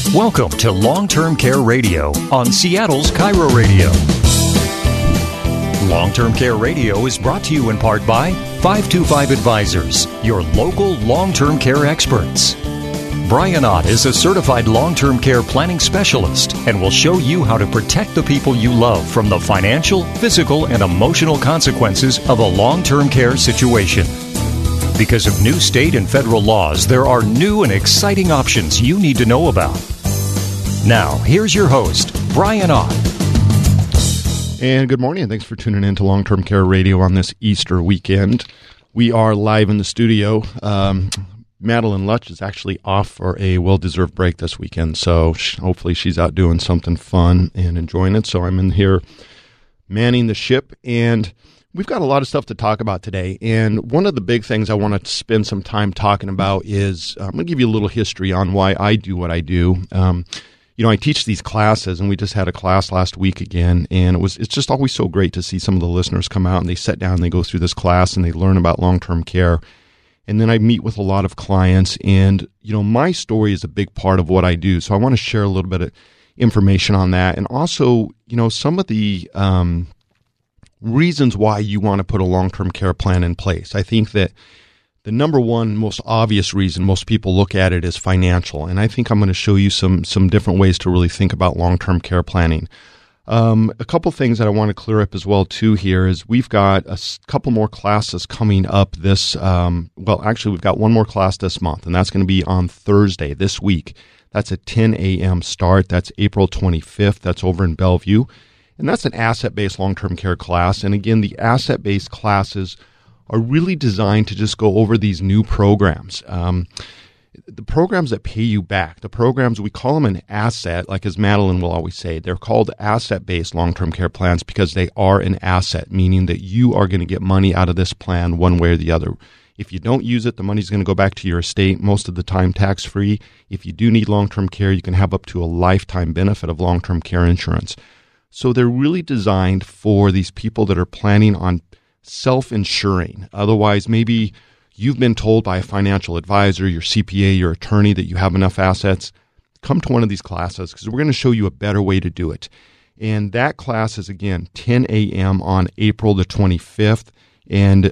Welcome to Long-Term Care Radio on Seattle's Cairo Radio. Long-Term Care Radio is brought to you in part by 525 Advisors, your local long-term care experts. Brian Ott is a certified long-term care planning specialist and will show you how to protect the people you love from the financial, physical, and emotional consequences of a long-term care situation. Because of new state and federal laws, there are new and exciting options you need to know about. Now, here's your host, Brian Ott. And good morning, and thanks for tuning in to Long-Term Care Radio on this Easter weekend. We are live in the studio. Madeline Lutch is actually off for a well-deserved break this weekend, so hopefully she's out doing something fun and enjoying it. So I'm in here manning the ship, and we've got a lot of stuff to talk about today. And one of the big things I want to spend some time talking about is I'm going to give you a little history on why I do what I do. I teach these classes, and we just had a class last week again, and it's just always so great to see some of the listeners come out and they sit down and they go through this class and they learn about long-term care. And then I meet with a lot of clients, and, my story is a big part of what I do. So I want to share a little bit of information on that. And also, some of the reasons why you want to put a long-term care plan in place. I think that the number one most obvious reason most people look at it is financial. And I think I'm going to show you some different ways to really think about long-term care planning. A couple things that I want to clear up as well, too, here is we've got a couple more classes coming up this, we've got one more class this month, and that's going to be on Thursday this week. That's a 10 a.m. start. That's April 25th. That's over in Bellevue. And that's an asset-based long-term care class. And again, the asset-based classes are really designed to just go over these new programs. The programs that pay you back, the programs, we call them an asset, like as Madeline will always say, they're called asset-based long-term care plans because they are an asset, meaning that you are going to get money out of this plan one way or the other. If you don't use it, the money's going to go back to your estate, most of the time tax-free. If you do need long-term care, you can have up to a lifetime benefit of long-term care insurance. So they're really designed for these people that are planning on self-insuring. Otherwise, maybe you've been told by a financial advisor, your CPA, your attorney that you have enough assets. Come to one of these classes because we're going to show you a better way to do it. And that class is, again, 10 a.m. on April the 25th. And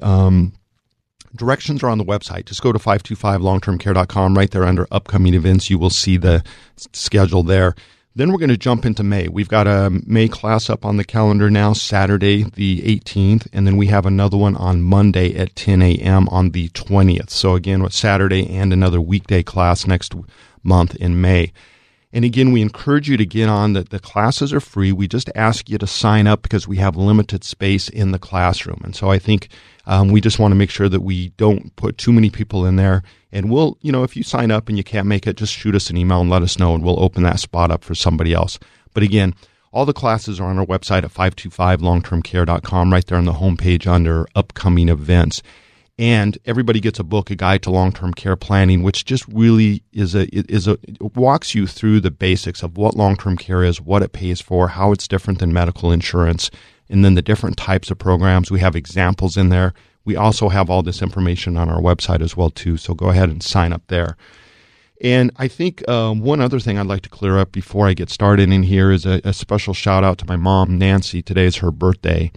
directions are on the website. Just go to 525longtermcare.com. Right there under upcoming events, you will see the schedule there. Then we're going to jump into May. We've got a May class up on the calendar now, Saturday the 18th, and then we have another one on Monday at 10 a.m. on the 20th. So again, with Saturday and another weekday class next month in May. And again, we encourage you to get on. The classes are free. We just ask you to sign up because we have limited space in the classroom. And so I think we just want to make sure that we don't put too many people in there. And we'll, if you sign up and you can't make it, just shoot us an email and let us know, and we'll open that spot up for somebody else. But again, all the classes are on our website at 525longtermcare.com, right there on the homepage under upcoming events. And everybody gets a book, A Guide to Long-Term Care Planning, which just really it walks you through the basics of what long-term care is, what it pays for, how it's different than medical insurance, and then the different types of programs. We have examples in there. We also have all this information on our website as well, too, so go ahead and sign up there. And I think one other thing I'd like to clear up before I get started in here is a special shout-out to my mom, Nancy. Today is her birthday.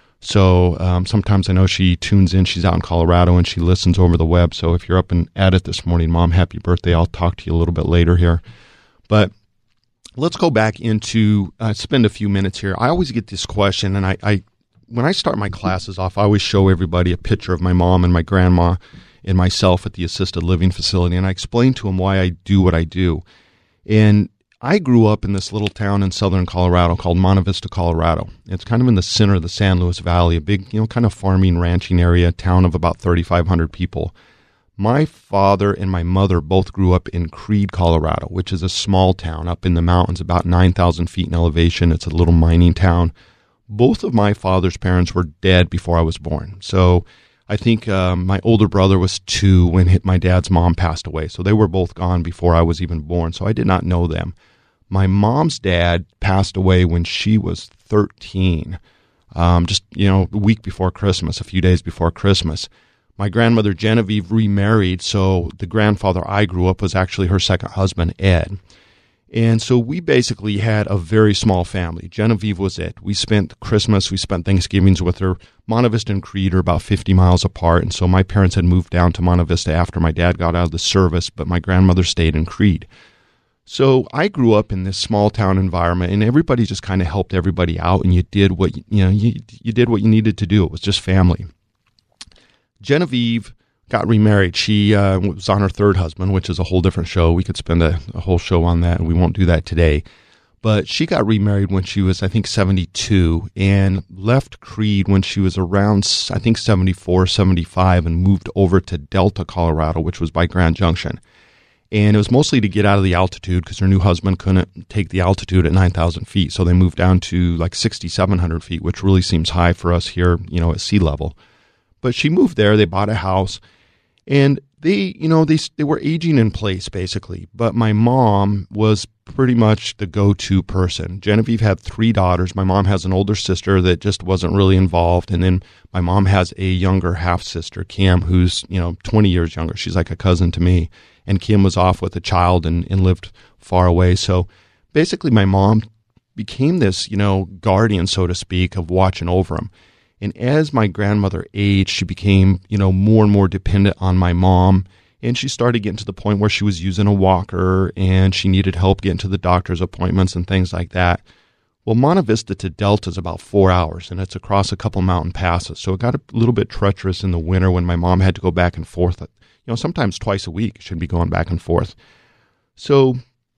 So sometimes I know she tunes in. She's out in Colorado, and she listens over the web. So if you're up and at it this morning, Mom, happy birthday. I'll talk to you a little bit later here. But let's go back into spend a few minutes here. I always get this question, and I when I start my classes off, I always show everybody a picture of my mom and my grandma and myself at the assisted living facility, and I explain to them why I do what I do. And I grew up in this little town in southern Colorado called Monte Vista, Colorado. It's kind of in the center of the San Luis Valley, a big, kind of farming, ranching area, town of about 3,500 people. My father and my mother both grew up in Creede, Colorado, which is a small town up in the mountains, about 9,000 feet in elevation. It's a little mining town. Both of my father's parents were dead before I was born. So I think my older brother was 2 when my dad's mom passed away. So they were both gone before I was even born. So I did not know them. My mom's dad passed away when she was 13, just, a week before Christmas, a few days before Christmas. My grandmother Genevieve remarried, so the grandfather I grew up was actually her second husband, Ed. And so we basically had a very small family. Genevieve was it. We spent Christmas, we spent Thanksgivings with her. Monte Vista and Creede are about 50 miles apart, and so my parents had moved down to Monte Vista after my dad got out of the service, but my grandmother stayed in Creede. So I grew up in this small town environment, and everybody just kind of helped everybody out, and you did what you did what you needed to do. It was just family. Genevieve got remarried. She was on her third husband, which is a whole different show. We could spend a whole show on that, and we won't do that today. But she got remarried when she was, I think, 72, and left Creede when she was around, I think, 74, 75, and moved over to Delta, Colorado, which was by Grand Junction. And it was mostly to get out of the altitude because her new husband couldn't take the altitude at 9,000 feet. So they moved down to like 6,700 feet, which really seems high for us here, at sea level. But she moved there. They bought a house. And they were aging in place, basically. But my mom was pretty much the go-to person. Genevieve had 3 daughters. My mom has an older sister that just wasn't really involved. And then my mom has a younger half-sister, Kim, who's, 20 years younger. She's like a cousin to me. And Kim was off with a child and lived far away. So basically my mom became this, guardian, so to speak, of watching over him. And as my grandmother aged, she became, more and more dependent on my mom. And she started getting to the point where she was using a walker and she needed help getting to the doctor's appointments and things like that. Well, Monte Vista to Delta is about 4 hours, and it's across a couple mountain passes. So it got a little bit treacherous in the winter when my mom had to go back and forth. Sometimes twice a week she'd be going back and forth. So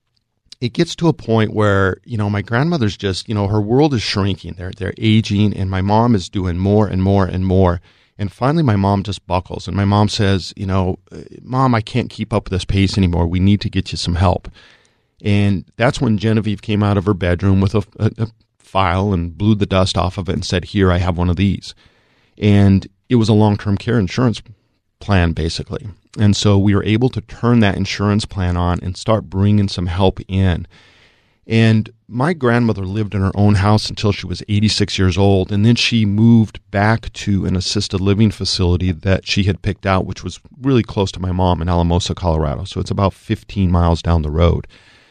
it gets to a point where, my grandmother's just, her world is shrinking. They're aging, and my mom is doing more and more and more. And finally, my mom just buckles, and my mom says, Mom, I can't keep up with this pace anymore. We need to get you some help. And that's when Genevieve came out of her bedroom with a file and blew the dust off of it and said, here, I have one of these. And it was a long-term care insurance plan, basically. And so we were able to turn that insurance plan on and start bringing some help in. And my grandmother lived in her own house until she was 86 years old, and then she moved back to an assisted living facility that she had picked out, which was really close to my mom in Alamosa, Colorado. So it's about 15 miles down the road.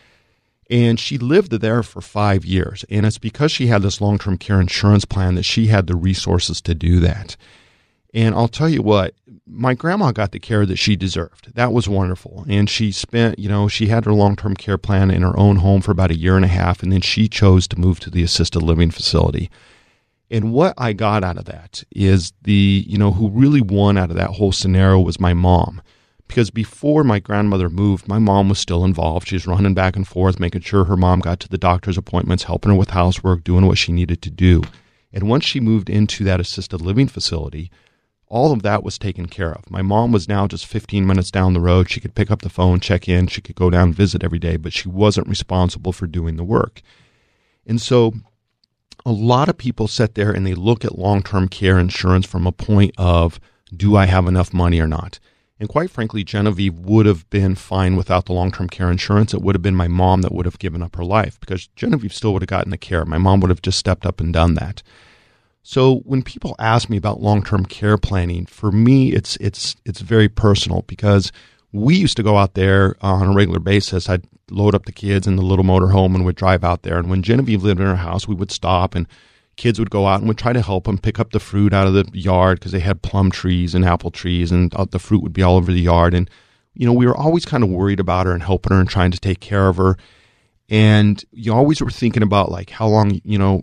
And she lived there for 5 years. And it's because she had this long-term care insurance plan that she had the resources to do that. And I'll tell you what, my grandma got the care that she deserved. That was wonderful. And she spent, she had her long-term care plan in her own home for about 1.5 years, and then she chose to move to the assisted living facility. And what I got out of that is who really won out of that whole scenario was my mom. Because before my grandmother moved, my mom was still involved. She was running back and forth, making sure her mom got to the doctor's appointments, helping her with housework, doing what she needed to do. And once she moved into that assisted living facility, all of that was taken care of. My mom was now just 15 minutes down the road. She could pick up the phone, check in. She could go down and visit every day, but she wasn't responsible for doing the work. And so a lot of people sit there and they look at long-term care insurance from a point of, do I have enough money or not? And quite frankly, Genevieve would have been fine without the long-term care insurance. It would have been my mom that would have given up her life because Genevieve still would have gotten the care. My mom would have just stepped up and done that. So when people ask me about long-term care planning, for me, it's very personal because we used to go out there on a regular basis. I'd load up the kids in the little motorhome and we'd drive out there. And when Genevieve lived in her house, we would stop and kids would go out and we'd try to help them pick up the fruit out of the yard because they had plum trees and apple trees and the fruit would be all over the yard. And, we were always kind of worried about her and helping her and trying to take care of her. And you always were thinking about like how long,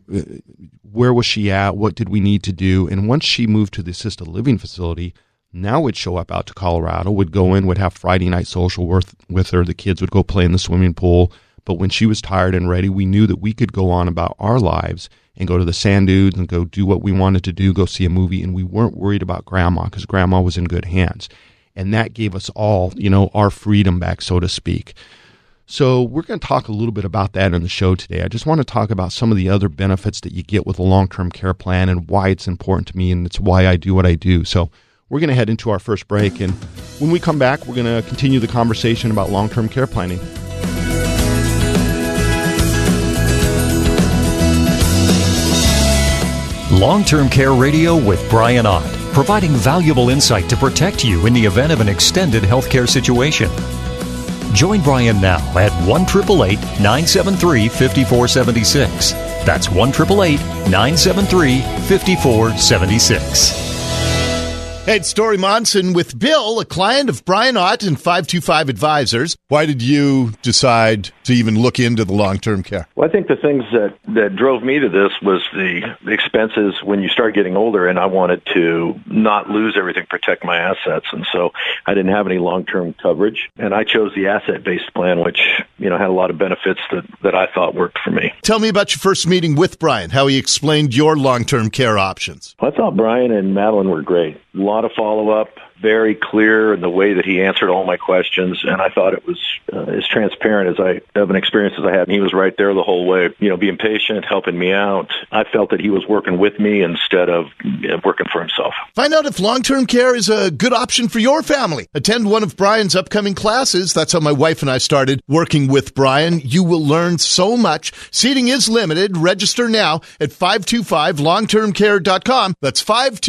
where was she at? What did we need to do? And once she moved to the assisted living facility, now we'd show up out to Colorado, would go in, would have Friday night social with her. The kids would go play in the swimming pool. But when she was tired and ready, we knew that we could go on about our lives and go to the sand dunes and go do what we wanted to do, go see a movie. And we weren't worried about grandma because grandma was in good hands. And that gave us all, our freedom back, so to speak. So we're going to talk a little bit about that in the show today. I just want to talk about some of the other benefits that you get with a long-term care plan and why it's important to me and it's why I do what I do. So we're going to head into our first break. And when we come back, we're going to continue the conversation about long-term care planning. Long-Term Care Radio with Brian Ott, providing valuable insight to protect you in the event of an extended healthcare situation. Join Brian now at 1-888-973-5476. That's 1-888-973-5476. Hey, it's Dory Monson with Bill, a client of Brian Ott and 525 Advisors. Why did you decide to even look into the long-term care? Well, I think the things that drove me to this was the expenses when you start getting older, and I wanted to not lose everything, protect my assets. And so I didn't have any long-term coverage, and I chose the asset-based plan, which, had a lot of benefits that I thought worked for me. Tell me about your first meeting with Brian, how he explained your long-term care options. I thought Brian and Madeline were great. A lot of follow-up, very clear in the way that he answered all my questions, and I thought it was as transparent of an experience as I had. And he was right there the whole way, being patient, helping me out. I felt that he was working with me instead of working for himself. Find out if long-term care is a good option for your family. Attend one of Brian's upcoming classes. That's how my wife and I started working with Brian. You will learn so much. Seating is limited. Register now at 525longtermcare.com. That's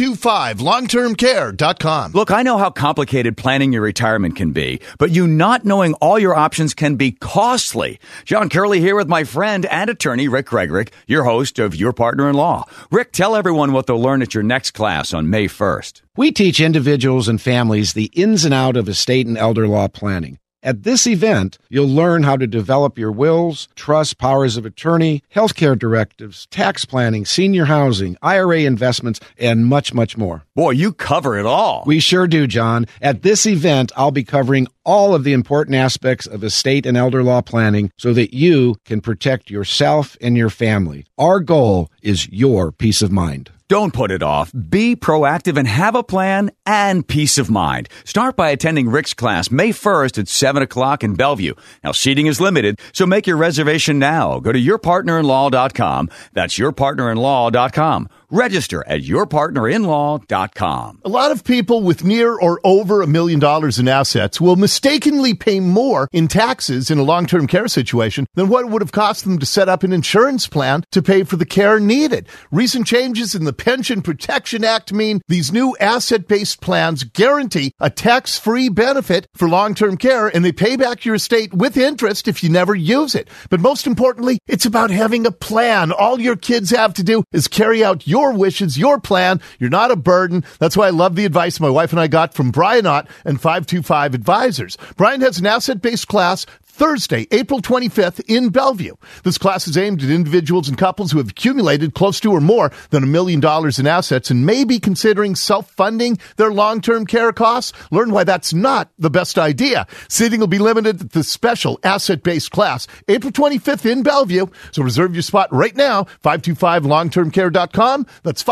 525longtermcare.com. Look, I know how complicated planning your retirement can be, but you not knowing all your options can be costly. John Curley here with my friend and attorney, Rick Gregorick, your host of Your Partner-in-Law. Rick, tell everyone what they'll learn at your next class on May 1st. We teach individuals and families the ins and outs of estate and elder law planning. At this event, you'll learn how to develop your wills, trusts, powers of attorney, healthcare directives, tax planning, senior housing, IRA investments, and much, much more. Boy, you cover it all. We sure do, John. At this event, I'll be covering all of the important aspects of estate and elder law planning so that you can protect yourself and your family. Our goal is your peace of mind. Don't put it off. Be proactive and have a plan and peace of mind. Start by attending Rick's class May 1st at 7 o'clock in Bellevue. Now, seating is limited, so make your reservation now. Go to yourpartnerinlaw.com. That's yourpartnerinlaw.com. Register at yourpartnerinlaw.com. A lot of people with near or over $1 million in assets will mistakenly pay more in taxes in a long-term care situation than what it would have cost them to set up an insurance plan to pay for the care needed. Recent changes in the Pension Protection Act mean these new asset-based plans guarantee a tax-free benefit for long-term care, and they pay back your estate with interest if you never use it. But most importantly, it's about having a plan. All your kids have to do is carry out your wishes, your plan. You're not a burden. That's why I love the advice my wife and I got from Brian Ott and 525 Advisors. Brian has an asset-based class Thursday, April 25th in Bellevue. This class is aimed at individuals and couples who have accumulated close to or more than $1 million in assets and may be considering self-funding their long-term care costs. Learn why that's not the best idea. Seating will be limited at the special asset-based class, April 25th in Bellevue. So reserve your spot right now, 525longtermcare.com. That's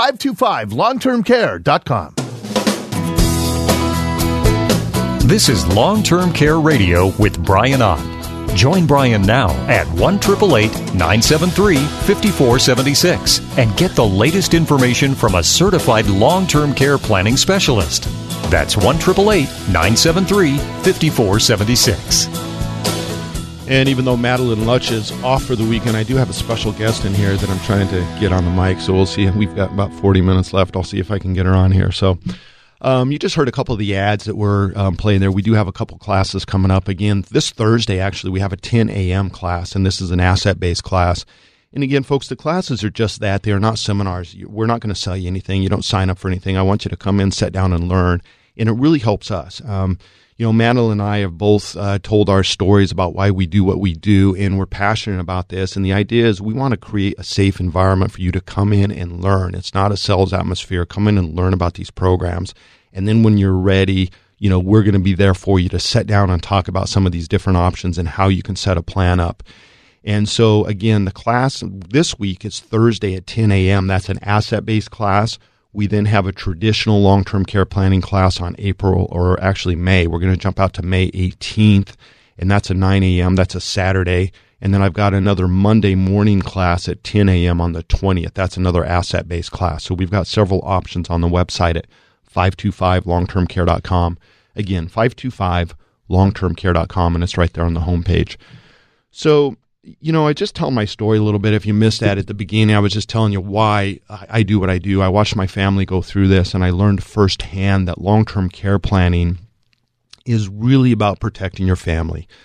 525longtermcare.com. This is Long-Term Care Radio with Brian Ott. Join Brian now at 1-888-973-5476 and get the latest information from a certified long-term care planning specialist. That's 1-888-973-5476. And even though Madeline Lutch is off for the weekend, I do have a special guest in here that I'm trying to get on the mic. So we'll see. We've got about 40 minutes left. I'll see if I can get her on here. So you just heard a couple of the ads that we're playing there. We do have a couple classes coming up. Again, this Thursday, actually, we have a 10 a.m. class, and this is an asset-based class. And again, folks, the classes are just that. They are not seminars. We're not going to sell you anything. You don't sign up for anything. I want you to come in, sit down, and learn. And it really helps us. Madeline and I have both told our stories about why we do what we do, and we're passionate about this. And the idea is we want to create a safe environment for you to come in and learn. It's not a sales atmosphere. Come in and learn about these programs. And then when you're ready, we're going to be there for you to sit down and talk about some of these different options and how you can set a plan up. And so, again, the class this week is Thursday at 10 a.m. That's an asset-based class. We then have a traditional long-term care planning class on May. We're going to jump out to May 18th, and that's a 9 a.m. That's a Saturday. And then I've got another Monday morning class at 10 a.m. on the 20th. That's another asset-based class. So we've got several options on the website at 525longtermcare.com. Again, 525longtermcare.com, and it's right there on the homepage. So, I just tell my story a little bit. If you missed that at the beginning, I was just telling you why I do what I do. I watched my family go through this, and I learned firsthand that long-term care planning is really about protecting your family.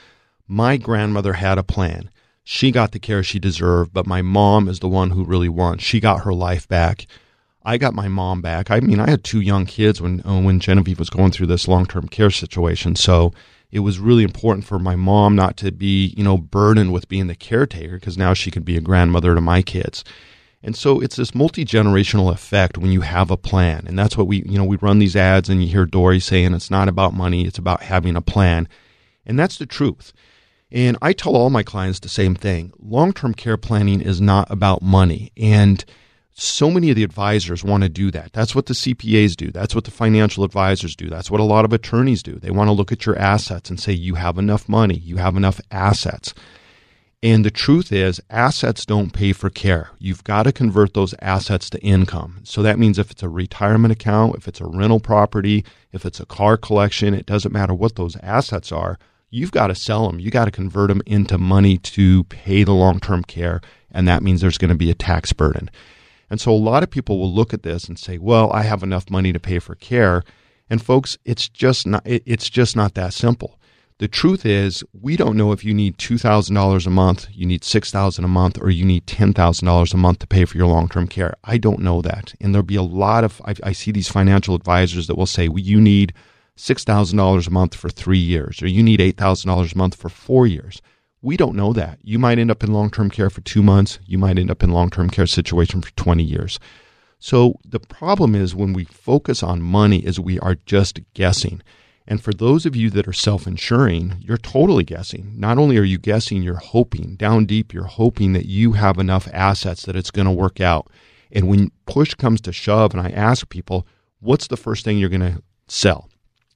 My grandmother had a plan. She got the care she deserved, but my mom is the one who really won. She got her life back. I got my mom back. I mean, I had 2 young kids when Genevieve was going through this long-term care situation. So it was really important for my mom not to be, burdened with being the caretaker, because now she could be a grandmother to my kids. And so it's this multi-generational effect when you have a plan. And that's what we run these ads, and you hear Dory saying it's not about money, it's about having a plan. And that's the truth. And I tell all my clients the same thing. Long-term care planning is not about money. And so many of the advisors want to do that. That's what the CPAs do. That's what the financial advisors do. That's what a lot of attorneys do. They want to look at your assets and say, you have enough money, you have enough assets. And the truth is, assets don't pay for care. You've got to convert those assets to income. So that means if it's a retirement account, if it's a rental property, if it's a car collection, it doesn't matter what those assets are. You've got to sell them. You got to convert them into money to pay the long-term care, and that means there's going to be a tax burden. And so a lot of people will look at this and say, well, I have enough money to pay for care. And folks, it's just not that simple. The truth is, we don't know if you need $2,000 a month, you need $6,000 a month, or you need $10,000 a month to pay for your long-term care. I don't know that. And there'll be a lot of, I see these financial advisors that will say, well, you need $6,000 a month for 3 years, or you need $8,000 a month for 4 years. We don't know that. You might end up in long-term care for 2 months. You might end up in long-term care situation for 20 years. So the problem is when we focus on money is we are just guessing. And for those of you that are self-insuring, you're totally guessing. Not only are you guessing, you're hoping. Down deep, you're hoping that you have enough assets that it's going to work out. And when push comes to shove, and I ask people, what's the first thing you're going to sell?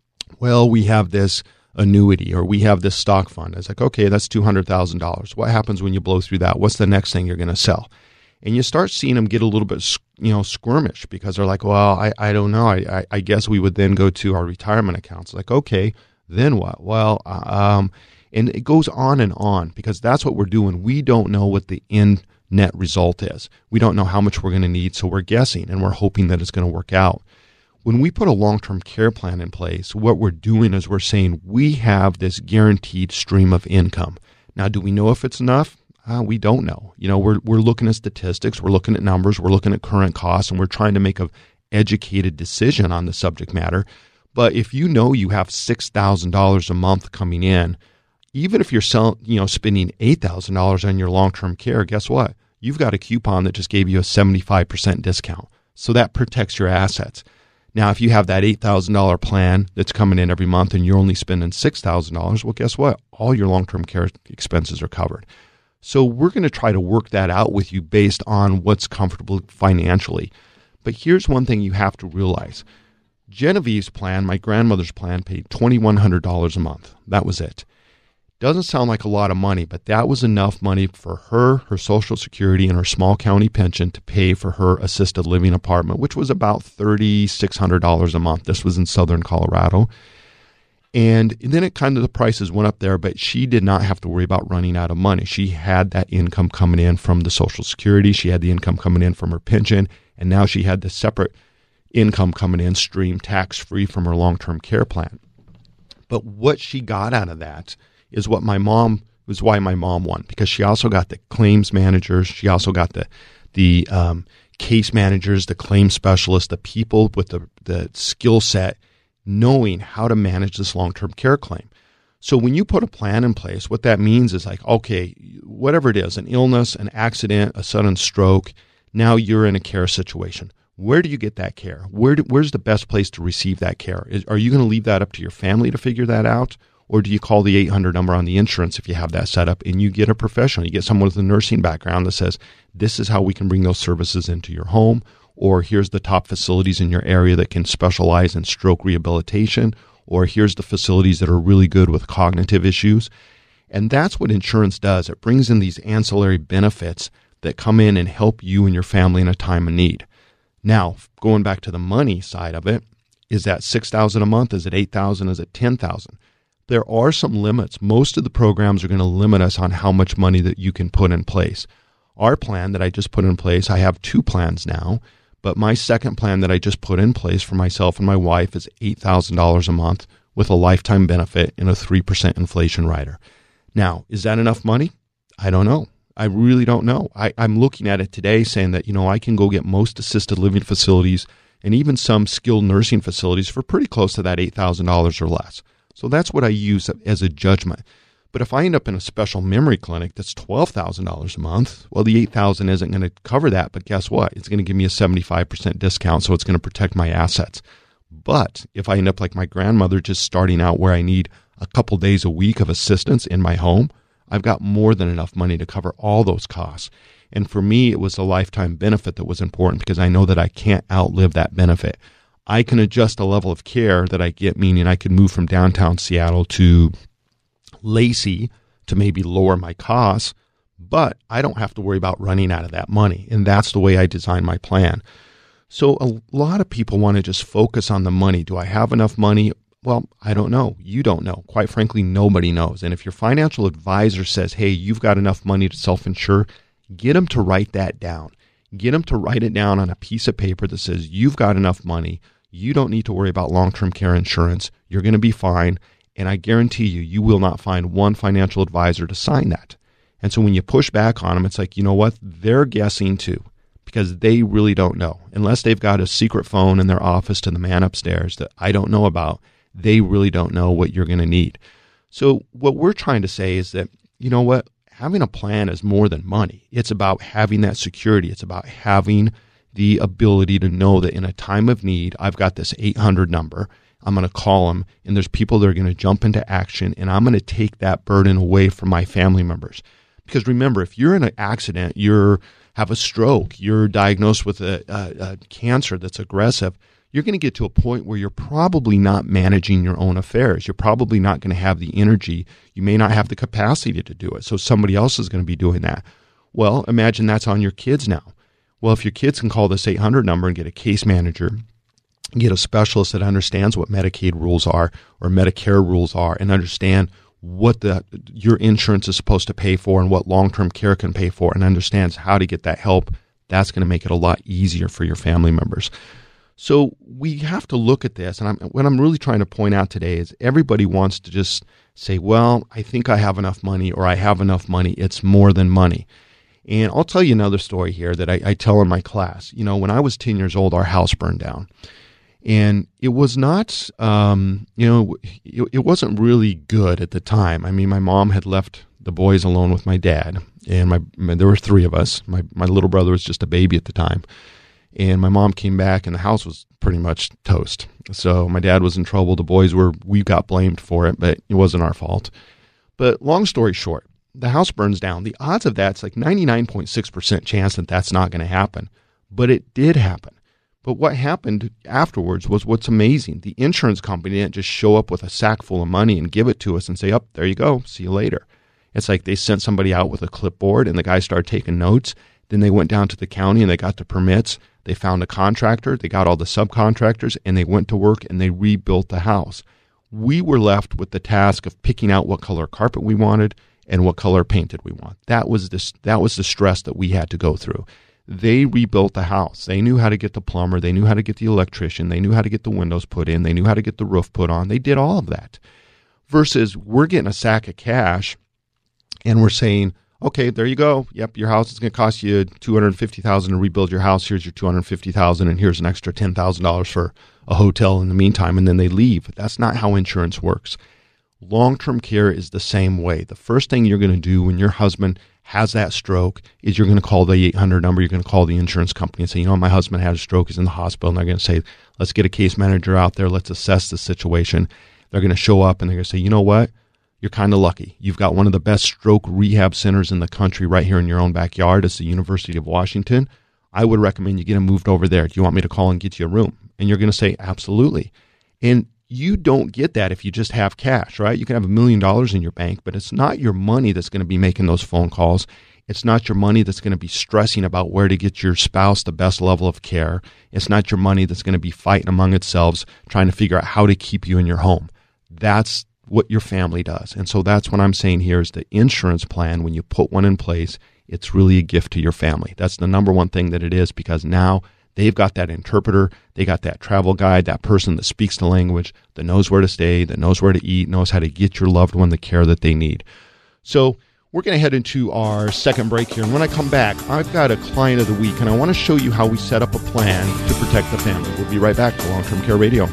Well, we have this annuity, or we have this stock fund. It's like, okay, that's $200,000. What happens when you blow through that? What's the next thing you're going to sell? And you start seeing them get a little bit, squirmish, because they're like, well, I don't know. I guess we would then go to our retirement accounts. Like, okay, then what? Well, and it goes on, because that's what we're doing. We don't know what the end net result is. We don't know how much we're going to need, so we're guessing, and we're hoping that it's going to work out. When we put a long-term care plan in place, what we're doing is we're saying we have this guaranteed stream of income. Now, do we know if it's enough? We don't know. We're looking at statistics, we're looking at numbers, we're looking at current costs, and we're trying to make an educated decision on the subject matter. But if you know you have $6,000 a month coming in, even if you're spending $8,000 on your long-term care, guess what? You've got a coupon that just gave you a 75% discount. So that protects your assets. Now, if you have that $8,000 plan that's coming in every month and you're only spending $6,000, well, guess what? All your long-term care expenses are covered. So we're going to try to work that out with you based on what's comfortable financially. But here's one thing you have to realize. Genevieve's plan, my grandmother's plan, paid $2,100 a month. That was it. Doesn't sound like a lot of money, but that was enough money for her Social Security, and her small county pension to pay for her assisted living apartment, which was about $3,600 a month. This was in southern Colorado. And then the prices went up there, but she did not have to worry about running out of money. She had that income coming in from the Social Security. She had the income coming in from her pension, and now she had the separate income coming in stream tax-free from her long-term care plan. But what she got out of that is why my mom won, because she also got the claims managers, she also got the case managers, the claim specialists, the people with the skill set knowing how to manage this long-term care claim. So when you put a plan in place, what that means is like, okay, whatever it is, an illness, an accident, a sudden stroke, now you're in a care situation. Where do you get that care? Where's the best place to receive that care? Are you going to leave that up to your family to figure that out? Or do you call the 800 number on the insurance if you have that set up, and you get a professional? You get someone with a nursing background that says, this is how we can bring those services into your home, or here's the top facilities in your area that can specialize in stroke rehabilitation, or here's the facilities that are really good with cognitive issues. And that's what insurance does. It brings in these ancillary benefits that come in and help you and your family in a time of need. Now, going back to the money side of it, is that $6,000 a month? Is it $8,000? Is it $10,000? There are some limits. Most of the programs are going to limit us on how much money that you can put in place. Our plan that I just put in place, I have 2 plans now, but my second plan that I just put in place for myself and my wife is $8,000 a month with a lifetime benefit and a 3% inflation rider. Now, is that enough money? I don't know. I really don't know. I'm looking at it today saying that, I can go get most assisted living facilities and even some skilled nursing facilities for pretty close to that $8,000 or less. So that's what I use as a judgment. But if I end up in a special memory clinic that's $12,000 a month, well, the $8,000 isn't going to cover that. But guess what? It's going to give me a 75% discount, so it's going to protect my assets. But if I end up like my grandmother, just starting out where I need a couple days a week of assistance in my home, I've got more than enough money to cover all those costs. And for me, it was a lifetime benefit that was important because I know that I can't outlive that benefit. I can adjust the level of care that I get, meaning I could move from downtown Seattle to Lacey to maybe lower my costs, but I don't have to worry about running out of that money. And that's the way I design my plan. So a lot of people want to just focus on the money. Do I have enough money? Well, I don't know. You don't know. Quite frankly, nobody knows. And if your financial advisor says, hey, you've got enough money to self-insure, get them to write that down. Get them to write it down on a piece of paper that says you've got enough money. You don't need to worry about long-term care insurance. You're going to be fine. And I guarantee you will not find one financial advisor to sign that. And so when you push back on them, it's like, you know what? They're guessing too, because they really don't know. Unless they've got a secret phone in their office to the man upstairs that I don't know about, they really don't know what you're going to need. So what we're trying to say is that, you know what? Having a plan is more than money. It's about having that security. It's about having the ability to know that in a time of need, I've got this 800 number. I'm going to call them, and there's people that are going to jump into action, and I'm going to take that burden away from my family members. Because remember, if you're in an accident, you have a stroke, you're diagnosed with a cancer that's aggressive, you're going to get to a point where you're probably not managing your own affairs. You're probably not going to have the energy. You may not have the capacity to do it. So somebody else is going to be doing that. Well, imagine that's on your kids now. Well, if your kids can call this 800 number and get a case manager, get a specialist that understands what Medicaid rules are or Medicare rules are and understand what your insurance is supposed to pay for and what long-term care can pay for and understands how to get that help, that's going to make it a lot easier for your family members. So we have to look at this, and what I'm really trying to point out today is everybody wants to just say, well, I think I have enough money or I have enough money. It's more than money. And I'll tell you another story here that I tell in my class. When I was 10 years old, our house burned down. And it was not, it wasn't really good at the time. I mean, my mom had left the boys alone with my dad, and there were three of us. My little brother was just a baby at the time. And my mom came back, and the house was pretty much toast. So my dad was in trouble. We got blamed for it, but it wasn't our fault. But long story short, the house burns down. The odds of that's like 99.6% chance that that's not going to happen. But it did happen. But what happened afterwards was what's amazing. The insurance company didn't just show up with a sack full of money and give it to us and say, there you go, see you later. It's like they sent somebody out with a clipboard, and the guy started taking notes. Then they went down to the county, and they got the permits. They found a contractor, they got all the subcontractors, and they went to work and they rebuilt the house. We were left with the task of picking out what color carpet we wanted and what color painted we want. That was the stress that we had to go through. They rebuilt the house. They knew how to get the plumber. They knew how to get the electrician. They knew how to get the windows put in. They knew how to get the roof put on. They did all of that. Versus we're getting a sack of cash and we're saying, okay, there you go. Yep, your house is going to cost you $250,000 to rebuild your house. Here's your $250,000, and here's an extra $10,000 for a hotel in the meantime, and then they leave. That's not how insurance works. Long-term care is the same way. The first thing you're going to do when your husband has that stroke is you're going to call the 800 number. You're going to call the insurance company and say, my husband had a stroke. He's in the hospital. And they're going to say, let's get a case manager out there. Let's assess the situation. They're going to show up, and they're going to say, you know what? You're kind of lucky. You've got one of the best stroke rehab centers in the country right here in your own backyard. It's the University of Washington. I would recommend you get them moved over there. Do you want me to call and get you a room? And you're going to say, absolutely. And you don't get that if you just have cash, right? You can have $1 million in your bank, but it's not your money that's going to be making those phone calls. It's not your money that's going to be stressing about where to get your spouse the best level of care. It's not your money that's going to be fighting among itself, trying to figure out how to keep you in your home. That's what your family does. And so that's what I'm saying here is the insurance plan, when you put one in place, it's really a gift to your family. That's the number one thing that it is, because now they've got that interpreter, they got that travel guide, that person that speaks the language, that knows where to stay, that knows where to eat, knows how to get your loved one the care that they need. So we're going to head into our second break here. And when I come back, I've got a client of the week, and I want to show you how we set up a plan to protect the family. We'll be right back to Long-Term Care Radio.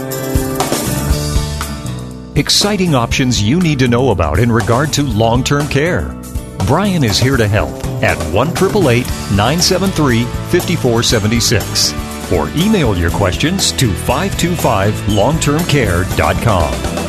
Exciting options you need to know about in regard to long-term care. Brian is here to help at 1-888-973-5476 or email your questions to 525longtermcare.com.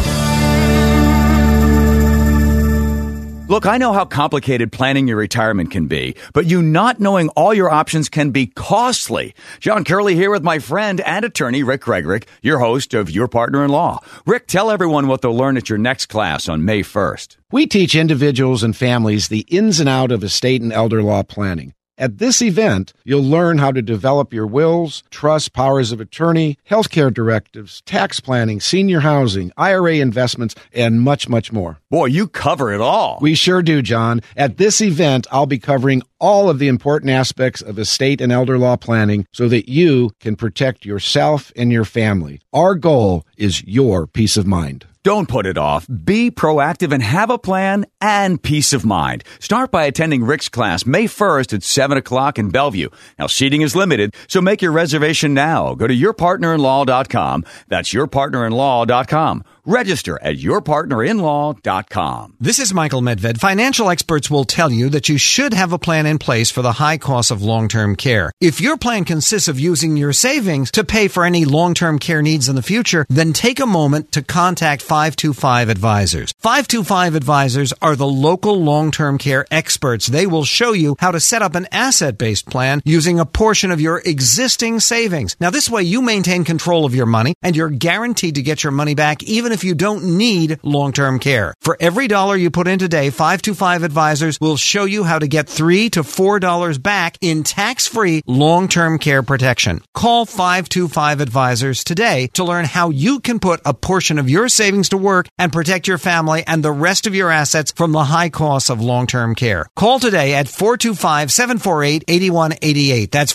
Look, I know how complicated planning your retirement can be, but you not knowing all your options can be costly. John Curley here with my friend and attorney, Rick Gregorek, your host of Your Partner-in-Law. Rick, tell everyone what they'll learn at your next class on May 1st. We teach individuals and families the ins and out of estate and elder law planning. At this event, you'll learn how to develop your wills, trust, powers of attorney, healthcare directives, tax planning, senior housing, IRA investments, and much, much more. Boy, you cover it all. We sure do, John. At this event, I'll be covering all of the important aspects of estate and elder law planning so that you can protect yourself and your family. Our goal is your peace of mind. Don't put it off. Be proactive and have a plan and peace of mind. Start by attending Rick's class May 1st at 7 o'clock in Bellevue. Now, seating is limited, so make your reservation now. Go to yourpartnerinlaw.com. That's yourpartnerinlaw.com. Register at yourpartnerinlaw.com. This is Michael Medved. Financial experts will tell you that you should have a plan in place for the high cost of long-term care. If your plan consists of using your savings to pay for any long-term care needs in the future, then take a moment to contact 525 Advisors. 525 Advisors are the local long-term care experts. They will show you how to set up an asset-based plan using a portion of your existing savings. Now, this way you maintain control of your money and you're guaranteed to get your money back even if you don't need long-term care. For every dollar you put in today, 525 Advisors will show you how to get $3 to $4 back in tax-free long-term care protection. Call 525 Advisors today to learn how you can put a portion of your savings to work and protect your family and the rest of your assets from the high costs of long-term care. Call today at 425-748-8188. That's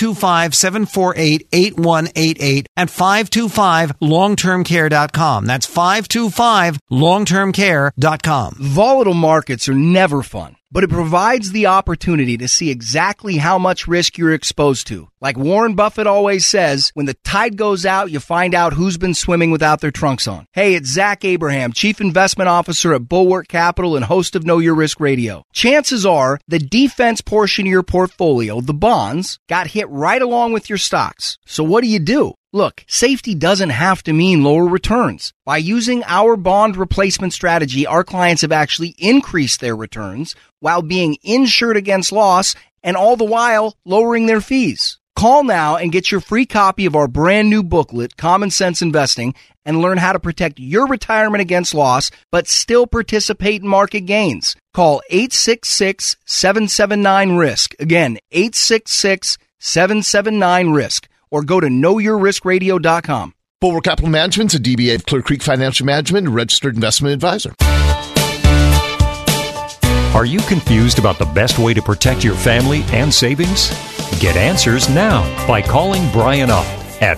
425-748-8188 and 525longtermcare.com. That's 525longtermcare.com. Volatile markets are never fun, but it provides the opportunity to see exactly how much risk you're exposed to. Like Warren Buffett always says, when the tide goes out, you find out who's been swimming without their trunks on. Hey, it's Zach Abraham, Chief Investment Officer at Bulwark Capital and host of Know Your Risk Radio. Chances are the defense portion of your portfolio, the bonds, got hit right along with your stocks. So what do? Look, safety doesn't have to mean lower returns. By using our bond replacement strategy, our clients have actually increased their returns while being insured against loss and all the while lowering their fees. Call now and get your free copy of our brand new booklet, Common Sense Investing, and learn how to protect your retirement against loss but still participate in market gains. Call 866-779-RISK. Again, 866-779-RISK. Or go to knowyourriskradio.com. Bulwark Capital Management's a DBA of Clear Creek Financial Management, a registered investment advisor. Are you confused about the best way to protect your family and savings? Get answers now by calling Brian Ott at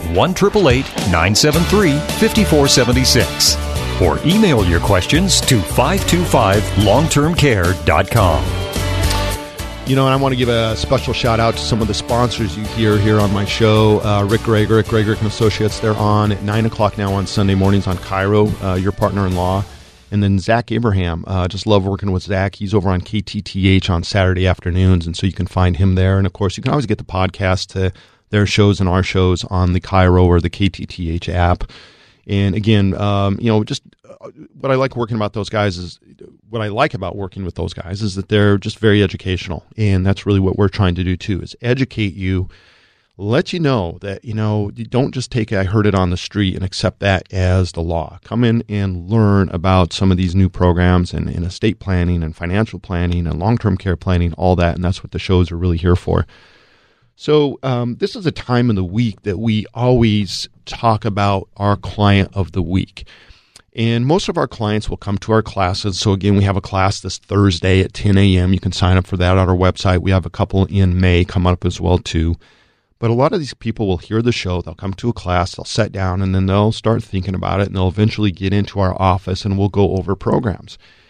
1-888-973-5476 or email your questions to 525longtermcare.com. You know, and I want to give a special shout out to some of the sponsors you hear here on my show. Rick Gregorek, Gregorek & Associates. They're on at 9 o'clock now on Sunday mornings on Cairo, Your Partner-in-Law. And then Zach Abraham. Just love working with Zach. He's over on KTTH on Saturday afternoons, and so you can find him there. And, of course, you can always get the podcast to their shows and our shows on the Cairo or the KTTH app. And, again, just what I like working about those guys is what I like about working with those guys is that they're just very educational. And that's really what we're trying to do, too, is educate you, let you know that, you don't just take I heard it on the street and accept that as the law. Come in and learn about some of these new programs and estate planning and financial planning and long-term care planning, all that. And that's what the shows are really here for. So this is a time in the week that we always talk about our client of the week. And most of our clients will come to our classes. So, again, we have a class this Thursday at 10 a.m. You can sign up for that on our website. We have a couple in May come up as well, too. But a lot of these people will hear the show. They'll come to a class. They'll sit down, and then they'll start thinking about it, and they'll eventually get into our office, and we'll go over programs.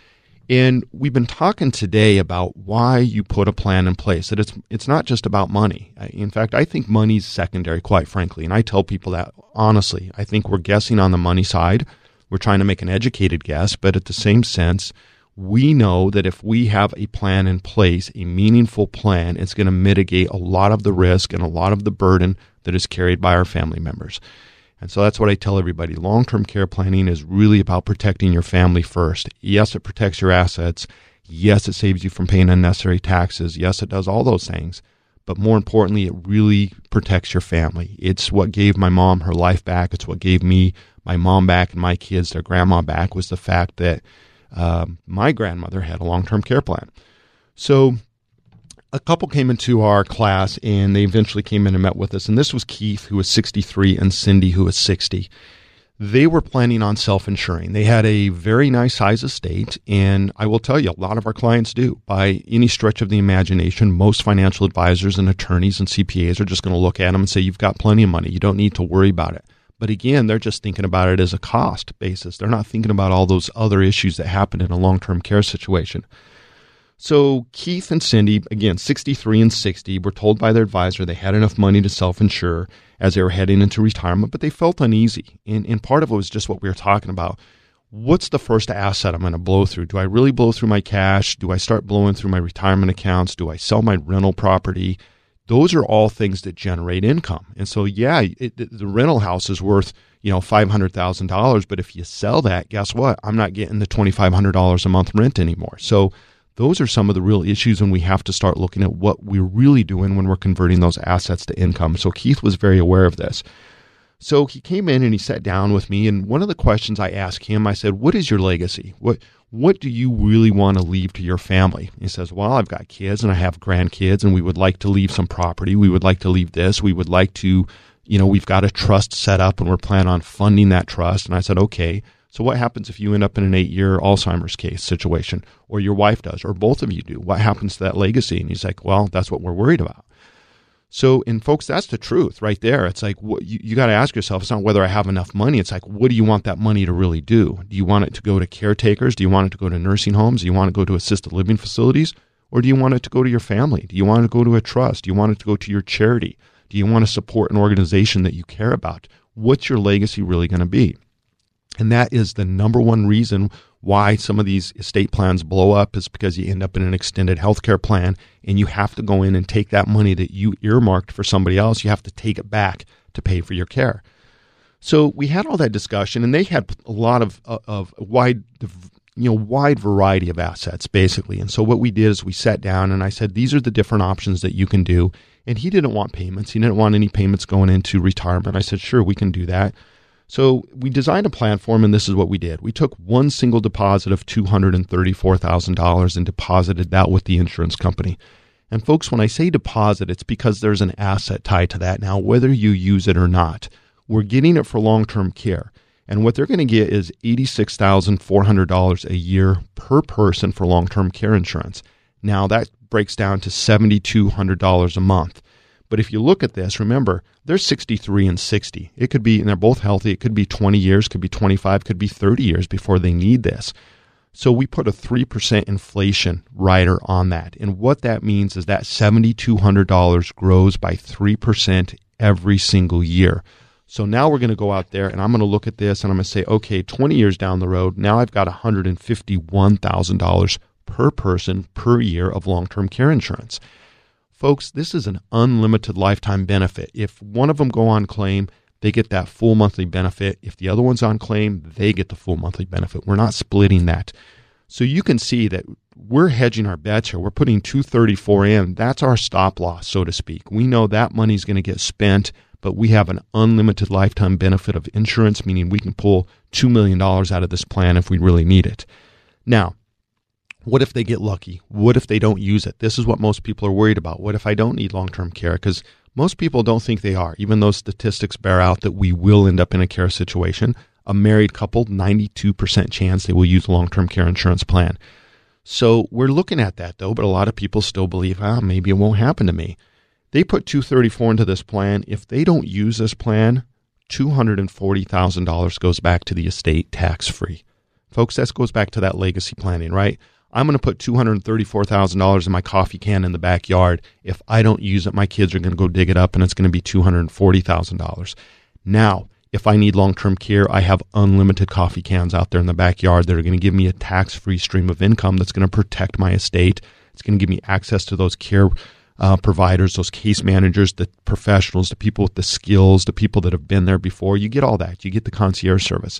And we've been talking today about why you put a plan in place, that it's not just about money. In fact, I think money's secondary, quite frankly. And I tell people that honestly. I think we're guessing on the money side. We're trying to make an educated guess, but at the same sense, we know that if we have a plan in place, a meaningful plan, it's going to mitigate a lot of the risk and a lot of the burden that is carried by our family members. And so that's what I tell everybody. Long-term care planning is really about protecting your family first. Yes, it protects your assets. Yes, it saves you from paying unnecessary taxes. Yes, it does all those things. But more importantly, it really protects your family. It's what gave my mom her life back. It's what gave me my mom back and my kids their grandma back, was the fact that my grandmother had a long-term care plan. So a couple came into our class, and they eventually came in and met with us. And this was Keith, who was 63, and Cindy, who was 60. They were planning on self-insuring. They had a very nice size estate, and I will tell you, a lot of our clients do. By any stretch of the imagination, most financial advisors and attorneys and CPAs are just going to look at them and say, you've got plenty of money. You don't need to worry about it. But again, they're just thinking about it as a cost basis. They're not thinking about all those other issues that happen in a long-term care situation. So Keith and Cindy, again, 63 and 60, were told by their advisor they had enough money to self-insure as they were heading into retirement, but they felt uneasy. And part of it was just what we were talking about. What's the first asset I'm going to blow through? Do I really blow through my cash? Do I start blowing through my retirement accounts? Do I sell my rental property? Those are all things that generate income. And so, yeah, the rental house is worth, $500,000, but if you sell that, guess what? I'm not getting the $2,500 a month rent anymore. So those are some of the real issues when we have to start looking at what we're really doing when we're converting those assets to income. So Keith was very aware of this. So he came in and he sat down with me, and one of the questions I asked him, I said, what is your legacy? What do you really want to leave to your family? He says, well, I've got kids and I have grandkids, and we would like to leave some property. We would like to leave this. We would like to, we've got a trust set up and we're planning on funding that trust. And I said, okay. So what happens if you end up in an 8-year Alzheimer's case situation, or your wife does, or both of you do? What happens to that legacy? And he's like, well, that's what we're worried about. So, and folks, that's the truth right there. It's like, you got to ask yourself, it's not whether I have enough money. It's like, what do you want that money to really do? Do you want it to go to caretakers? Do you want it to go to nursing homes? Do you want it to go to assisted living facilities? Or do you want it to go to your family? Do you want it to go to a trust? Do you want it to go to your charity? Do you want to support an organization that you care about? What's your legacy really going to be? And that is the number one reason why some of these estate plans blow up, is because you end up in an extended healthcare plan and you have to go in and take that money that you earmarked for somebody else. You have to take it back to pay for your care. So we had all that discussion, and they had a lot of wide variety of assets, basically. And so what we did is we sat down and I said, these are the different options that you can do. And he didn't want payments. He didn't want any payments going into retirement. I said, sure, we can do that. So we designed a plan for him, and this is what we did. We took one single deposit of $234,000 and deposited that with the insurance company. And folks, when I say deposit, it's because there's an asset tied to that. Now, whether you use it or not, we're getting it for long-term care. And what they're going to get is $86,400 a year per person for long-term care insurance. Now, that breaks down to $7,200 a month. But if you look at this, remember, they're 63 and 60. It could be, and they're both healthy. It could be 20 years, could be 25, could be 30 years before they need this. So we put a 3% inflation rider on that. And what that means is that $7,200 grows by 3% every single year. So now we're going to go out there, and I'm going to look at this, and I'm going to say, okay, 20 years down the road, now I've got $151,000 per person per year of long-term care insurance. Folks, this is an unlimited lifetime benefit. If one of them go on claim, they get that full monthly benefit. If the other one's on claim, they get the full monthly benefit. We're not splitting that. So you can see that we're hedging our bets here. We're putting $234 in. That's our stop loss, so to speak. We know that money's going to get spent, but we have an unlimited lifetime benefit of insurance, meaning we can pull $2 million out of this plan if we really need it. Now, what if they get lucky? What if they don't use it? This is what most people are worried about. What if I don't need long-term care? Because most people don't think they are, even though statistics bear out that we will end up in a care situation. A married couple, 92% chance they will use a long-term care insurance plan. So we're looking at that, though, but a lot of people still believe, maybe it won't happen to me. They put $234 into this plan. If they don't use this plan, $240,000 goes back to the estate tax-free. Folks, that goes back to that legacy planning, right? I'm going to put $234,000 in my coffee can in the backyard. If I don't use it, my kids are going to go dig it up, and it's going to be $240,000. Now, if I need long-term care, I have unlimited coffee cans out there in the backyard that are going to give me a tax-free stream of income that's going to protect my estate. It's going to give me access to those care providers, those case managers, the professionals, the people with the skills, the people that have been there before. You get all that. You get the concierge service.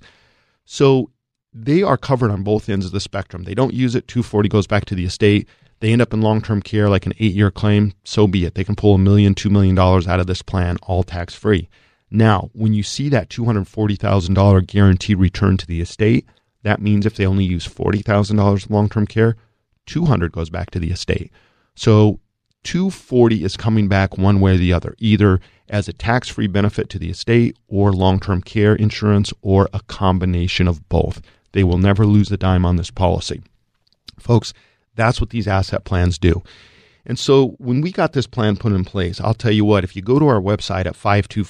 So they are covered on both ends of the spectrum. They don't use it. $240,000 goes back to the estate. They end up in long-term care like an 8-year claim. So be it. They can pull $1 million, $2 million out of this plan, all tax-free. Now, when you see that $240,000 guaranteed return to the estate, that means if they only use $40,000 of long-term care, $200,000 goes back to the estate. So $240,000 is coming back one way or the other, either as a tax-free benefit to the estate or long-term care insurance or a combination of both. They will never lose a dime on this policy. Folks, that's what these asset plans do. And so when we got this plan put in place, I'll tell you what, if you go to our website at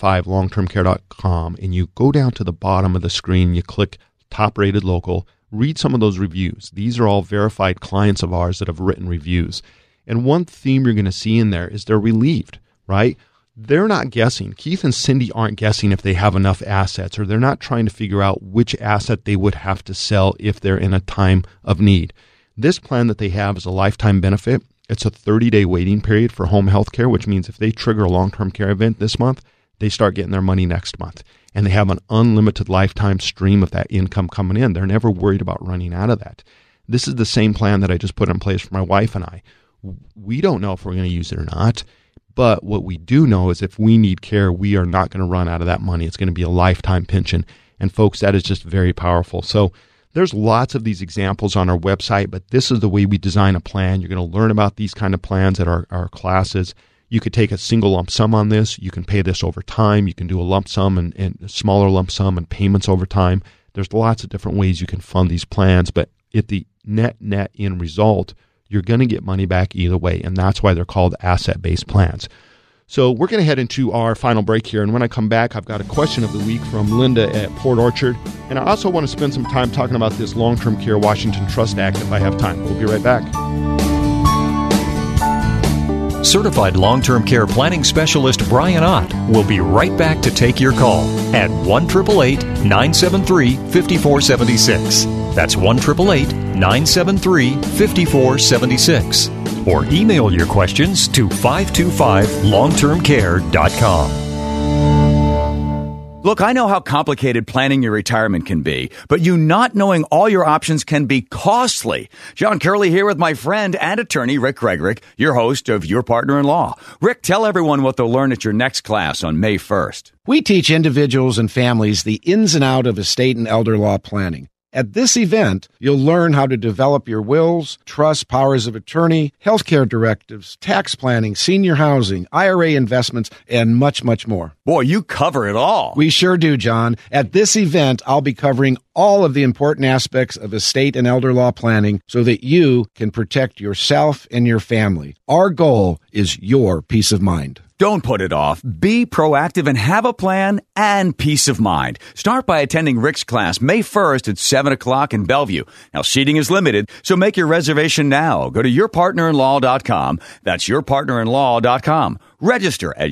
525longtermcare.com and you go down to the bottom of the screen, you click top rated local, read some of those reviews. These are all verified clients of ours that have written reviews. And one theme you're going to see in there is they're relieved, right? They're not guessing. Keith and Cindy aren't guessing if they have enough assets, or they're not trying to figure out which asset they would have to sell if they're in a time of need. This plan that they have is a lifetime benefit. It's a 30-day waiting period for home health care, which means if they trigger a long-term care event this month, they start getting their money next month. And they have an unlimited lifetime stream of that income coming in. They're never worried about running out of that. This is the same plan that I just put in place for my wife and I. We don't know if we're going to use it or not, but what we do know is if we need care, we are not going to run out of that money. It's going to be a lifetime pension. And folks, that is just very powerful. So there's lots of these examples on our website, but this is the way we design a plan. You're going to learn about these kind of plans at our classes. You could take a single lump sum on this. You can pay this over time. You can do a lump sum and a smaller lump sum and payments over time. There's lots of different ways you can fund these plans, but at the net end result, you're going to get money back either way, and that's why they're called asset-based plans. So we're going to head into our final break here, and when I come back, I've got a question of the week from Linda at Port Orchard, and I also want to spend some time talking about this Long-Term Care Washington Trust Act if I have time. We'll be right back. Certified long-term care planning specialist Brian Ott will be right back to take your call at 1-888-973-5476. That's 1-888-973-5476. Or email your questions to 525longtermcare.com. Look, I know how complicated planning your retirement can be, but you not knowing all your options can be costly. John Curley here with my friend and attorney, Rick Gregorick, your host of Your Partner-in-Law. Rick, tell everyone what they'll learn at your next class on May 1st. We teach individuals and families the ins and outs of estate and elder law planning. At this event, you'll learn how to develop your wills, trusts, powers of attorney, healthcare directives, tax planning, senior housing, IRA investments, and much, much more. Boy, you cover it all. We sure do, John. At this event, I'll be covering all of the important aspects of estate and elder law planning so that you can protect yourself and your family. Our goal is your peace of mind. Don't put it off. Be proactive and have a plan and peace of mind. Start by attending Rick's class May 1st at 7 o'clock in Bellevue. Now, seating is limited, so make your reservation now. Go to yourpartnerinlaw.com. That's yourpartnerinlaw.com. Register at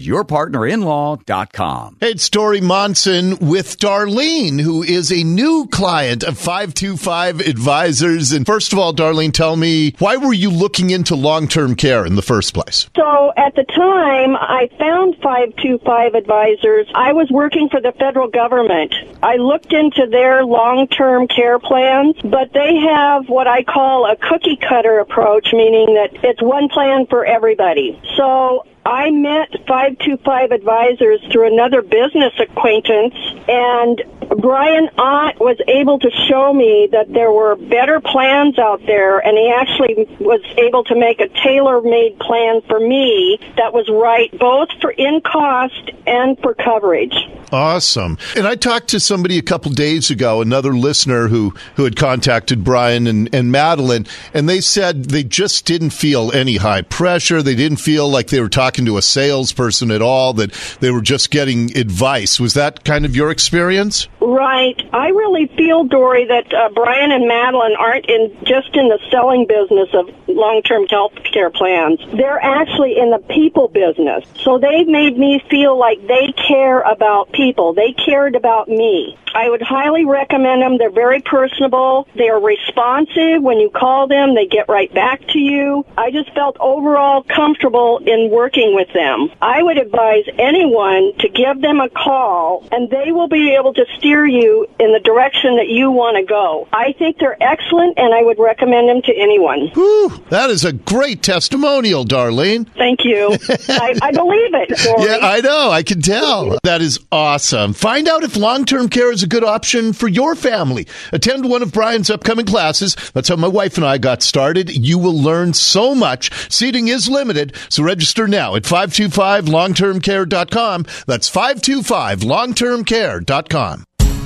yourpartnerinlaw.com. Hey, it's Dory Monson with Darlene, who is a new client of 525 Advisors. And first of all, Darlene, tell me, why were you looking into long-term care in the first place? So at the time I found 525 Advisors, I was working for the federal government. I looked into their long-term care plans, but they have what I call a cookie-cutter approach, meaning that it's one plan for everybody. So I met 525 Advisors through another business acquaintance, and Brian Ott was able to show me that there were better plans out there, and he actually was able to make a tailor-made plan for me that was right both for in cost and for coverage. Awesome. And I talked to somebody a couple days ago, another listener who had contacted Brian and Madeline, and they said they just didn't feel any high pressure. They didn't feel like they were talking to a salesperson at all, that they were just getting advice. Was that kind of your experience? Right. I really feel, Dory, that Brian and Madeline aren't just in the selling business of long-term health care plans. They're actually in the people business. So they've made me feel like they care about people. They cared about me. I would highly recommend them. They're very personable. They're responsive. When you call them, they get right back to you. I just felt overall comfortable in working with them. I would advise anyone to give them a call, and they will be able to steer you in the direction that you want to go. I think they're excellent, and I would recommend them to anyone. Whew, that is a great testimonial, Darlene. Thank you. I believe it, Dory. Yeah, I know. I can tell. That is awesome. Find out if long-term care is a good option for your family. Attend one of Brian's upcoming classes. That's how my wife and I got started. You will learn so much. Seating is limited, so register now at 525longtermcare.com. That's 525longtermcare.com.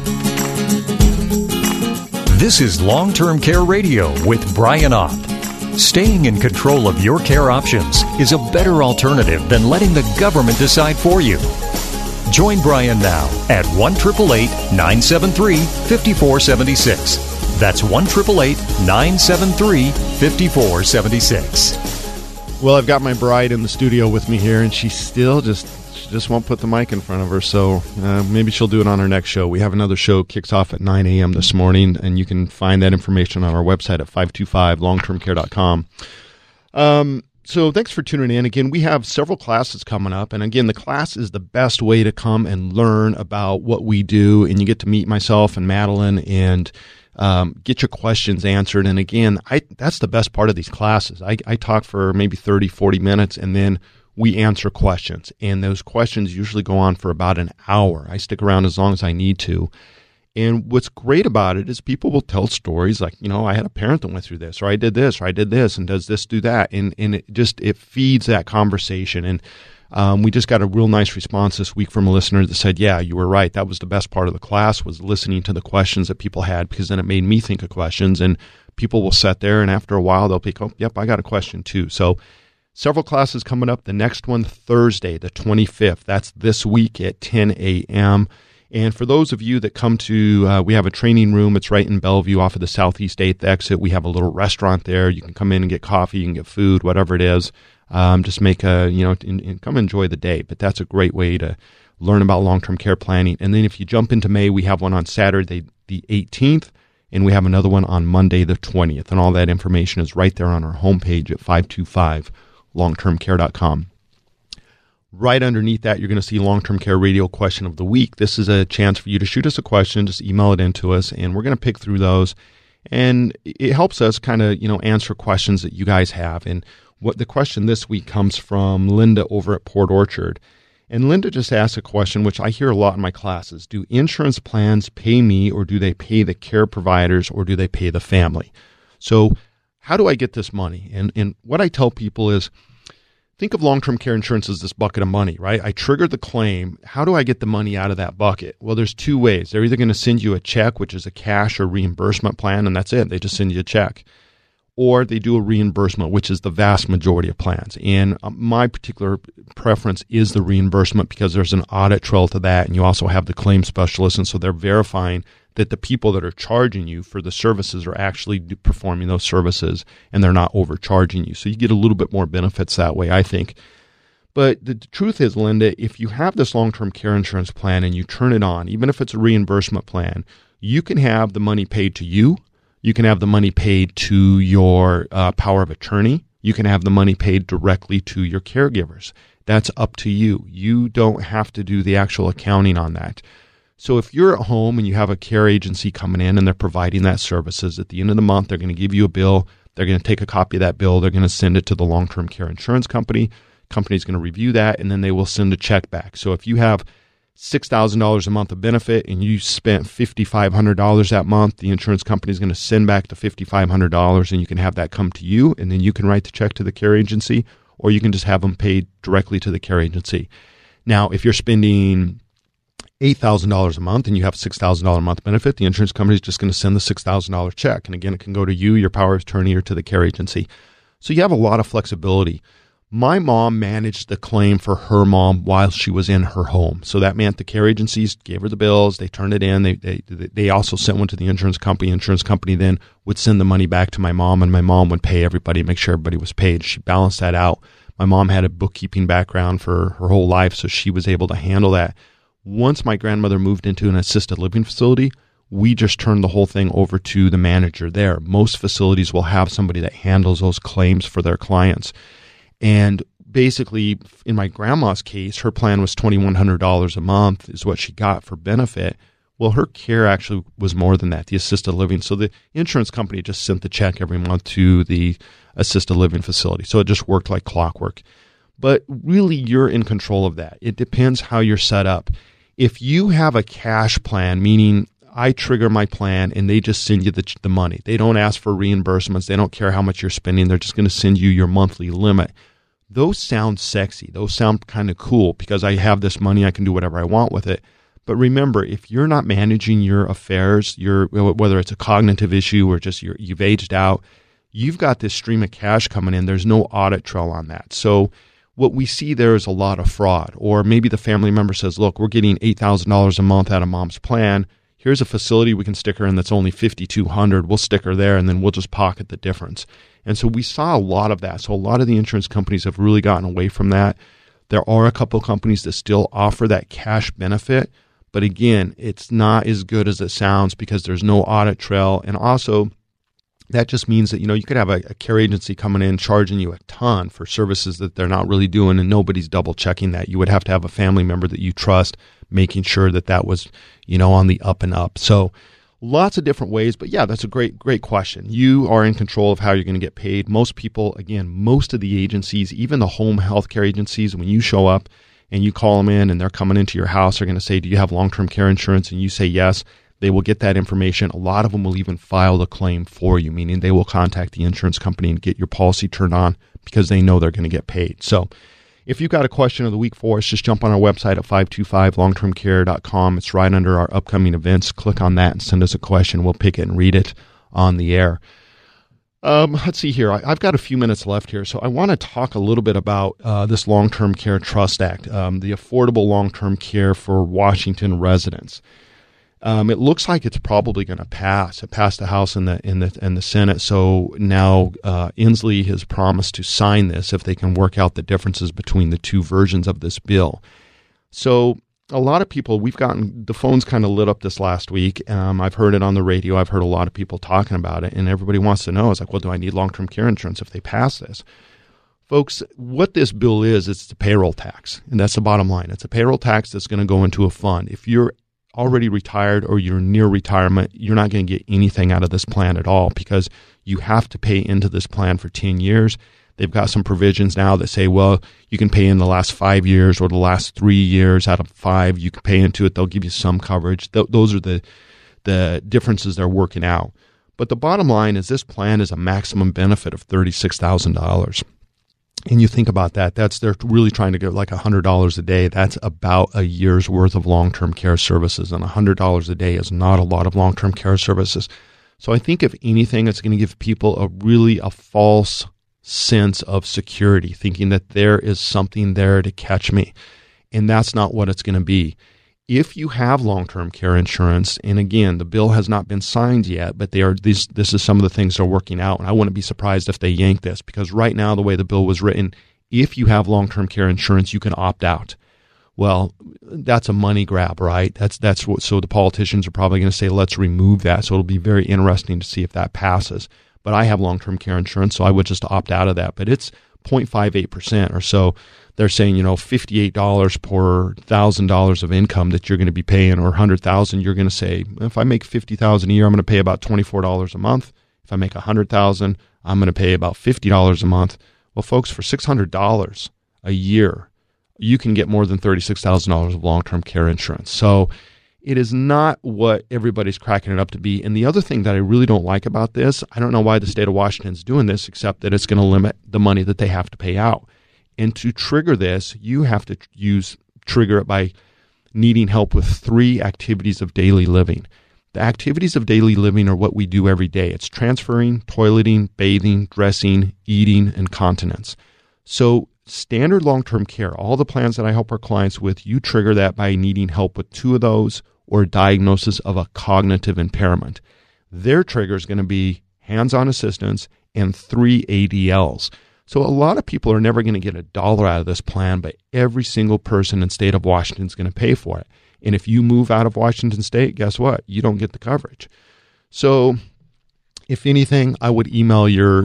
This is Long-Term Care Radio with Brian Ott. Staying in control of your care options is a better alternative than letting the government decide for you. Join Brian now at 1-888-973-5476. That's 1-888-973-5476. Well, I've got my bride in the studio with me here, and she still just won't put the mic in front of her, so maybe she'll do it on our next show. We have another show, kicks off at 9 a.m. this morning, and you can find that information on our website at 525longtermcare.com. So thanks for tuning in. Again, we have several classes coming up, and again, the class is the best way to come and learn about what we do, and you get to meet myself and Madeline and get your questions answered. And again, that's the best part of these classes. I talk for maybe 30, 40 minutes, and then we answer questions, and those questions usually go on for about an hour. I stick around as long as I need to. And what's great about it is people will tell stories like, I had a parent that went through this, or I did this, or I did this, and does this do that? And it feeds that conversation. And we just got a real nice response this week from a listener that said, yeah, you were right. That was the best part of the class, was listening to the questions that people had, because then it made me think of questions. And people will sit there, and after a while, they'll pick, oh, yep, I got a question too. So several classes coming up. The next one, Thursday, the 25th. That's this week at 10 a.m., and for those of you that come to, we have a training room. It's right in Bellevue off of the Southeast 8th exit. We have a little restaurant there. You can come in and get coffee, you can get food, whatever it is. Just make and come enjoy the day. But that's a great way to learn about long-term care planning. And then if you jump into May, we have one on Saturday, the 18th, and we have another one on Monday, the 20th. And all that information is right there on our homepage at 525longtermcare.com. Right underneath that, you're going to see Long-Term Care Radio Question of the Week. This is a chance for you to shoot us a question. Just email it in to us, and we're going to pick through those. And it helps us kind of, answer questions that you guys have. And what the question this week comes from Linda over at Port Orchard. And Linda just asked a question, which I hear a lot in my classes. Do insurance plans pay me, or do they pay the care providers, or do they pay the family? So how do I get this money? And what I tell people is, think of long-term care insurance as this bucket of money, right? I triggered the claim. How do I get the money out of that bucket? Well, there's two ways. They're either going to send you a check, which is a cash or reimbursement plan, and that's it. They just send you a check. Or they do a reimbursement, which is the vast majority of plans. And my particular preference is the reimbursement, because there's an audit trail to that, and you also have the claim specialist, and so they're verifying that the people that are charging you for the services are actually performing those services, and they're not overcharging you. So you get a little bit more benefits that way, I think. But the truth is, Linda, if you have this long-term care insurance plan and you turn it on, even if it's a reimbursement plan, you can have the money paid to you. You can have the money paid to your power of attorney. You can have the money paid directly to your caregivers. That's up to you. You don't have to do the actual accounting on that. So if you're at home and you have a care agency coming in and they're providing that services, at the end of the month, they're going to give you a bill. They're going to take a copy of that bill. They're going to send it to the long-term care insurance company. Company's going to review that, and then they will send a check back. So if you have $6,000 a month of benefit and you spent $5,500 that month, the insurance company is going to send back the $5,500, and you can have that come to you, and then you can write the check to the care agency, or you can just have them paid directly to the care agency. Now, if you're spending $8,000 a month and you have $6,000 a month benefit, the insurance company is just going to send the $6,000 check. And again, it can go to you, your power of attorney, or to the care agency. So you have a lot of flexibility. My mom managed the claim for her mom while she was in her home. So that meant the care agencies gave her the bills. They turned it in. They also sent one to the insurance company. Insurance company then would send the money back to my mom, and my mom would pay everybody, make sure everybody was paid. She balanced that out. My mom had a bookkeeping background for her whole life, so she was able to handle that. Once my grandmother moved into an assisted living facility, we just turned the whole thing over to the manager there. Most facilities will have somebody that handles those claims for their clients. And basically, in my grandma's case, her plan was $2,100 a month is what she got for benefit. Well, her care actually was more than that, the assisted living. So the insurance company just sent the check every month to the assisted living facility. So it just worked like clockwork. But really, you're in control of that. It depends how you're set up. If you have a cash plan, meaning I trigger my plan and they just send you the money. They don't ask for reimbursements. They don't care how much you're spending. They're just going to send you your monthly limit. Those sound sexy. Those sound kind of cool because I have this money. I can do whatever I want with it. But remember, if you're not managing your affairs, whether it's a cognitive issue or just you've aged out, you've got this stream of cash coming in. There's no audit trail on that. So what we see there is a lot of fraud. Or maybe the family member says, look, we're getting $8,000 a month out of mom's plan. Here's a facility we can stick her in that's only $5,200. We'll stick her there, and then we'll just pocket the difference. And so we saw a lot of that. So a lot of the insurance companies have really gotten away from that. There are a couple of companies that still offer that cash benefit. But again, it's not as good as it sounds because there's no audit trail. And also, that just means that, you could have a care agency coming in charging you a ton for services that they're not really doing, and nobody's double checking that. You would have to have a family member that you trust making sure that was, on the up and up. So lots of different ways. But yeah, that's a great question. You are in control of how you're going to get paid. Most people, again, most of the agencies, even the home health care agencies, when you show up and you call them in and they're coming into your house, they're going to say, do you have long-term care insurance? And you say yes. They will get that information. A lot of them will even file the claim for you, meaning they will contact the insurance company and get your policy turned on because they know they're going to get paid. So if you've got a question of the week for us, just jump on our website at 525longtermcare.com. It's right under our upcoming events. Click on that and send us a question. We'll pick it and read it on the air. Let's see here. I've got a few minutes left here, so I want to talk a little bit about this Long-Term Care Trust Act, the Affordable Long-Term Care for Washington Residents. It looks like it's probably going to pass. It passed the House and the Senate. So now Inslee has promised to sign this if they can work out the differences between the two versions of this bill. So a lot of people, we've gotten the phones kind of lit up this last week. I've heard it on the radio. I've heard a lot of people talking about it, and everybody wants to know, it's like, well, do I need long-term care insurance if they pass this? Folks, what this bill is, it's a payroll tax, and that's the bottom line. It's a payroll tax that's going to go into a fund. If you're already retired or you're near retirement, you're not going to get anything out of this plan at all because you have to pay into this plan for 10 years. They've got some provisions now that say, well, you can pay in the last 5 years or the last 3 years out of 5. You can pay into it. They'll give you some coverage. Those are the differences they're working out. But the bottom line is this plan is a maximum benefit of $36,000. And you think about that, they're really trying to get like $100 a day. That's about a year's worth of long-term care services. And $100 a day is not a lot of long-term care services. So I think if anything, it's going to give people a false sense of security, thinking that there is something there to catch me. And that's not what it's going to be. If you have long-term care insurance, and again, the bill has not been signed yet, but this is some of the things they're working out, and I wouldn't be surprised if they yank this, because right now, the way the bill was written, if you have long-term care insurance, you can opt out. Well, that's a money grab, right? That's what. So the politicians are probably going to say, let's remove that. So it'll be very interesting to see if that passes. But I have long-term care insurance, so I would just opt out of that. But it's 0.58% or so. They're saying, $58 per $1,000 of income that you're going to be paying, or $100,000, you're going to say, if I make $50,000 a year, I'm going to pay about $24 a month. If I make $100,000, I'm going to pay about $50 a month. Well, folks, for $600 a year, you can get more than $36,000 of long-term care insurance. So it is not what everybody's cracking it up to be. And the other thing that I really don't like about this, I don't know why the state of Washington is doing this, except that it's going to limit the money that they have to pay out. And to trigger this, you have to trigger it by needing help with 3 activities of daily living. The activities of daily living are what we do every day. It's transferring, toileting, bathing, dressing, eating, and continence. So Standard long-term care, all the plans that I help our clients with, you trigger that by needing help with 2 of those or a diagnosis of a cognitive impairment. Their trigger is going to be hands-on assistance and 3 ADLs. So a lot of people are never going to get $1 out of this plan, but every single person in the state of Washington is going to pay for it. And if you move out of Washington State, guess what? You don't get the coverage. So if anything, I would email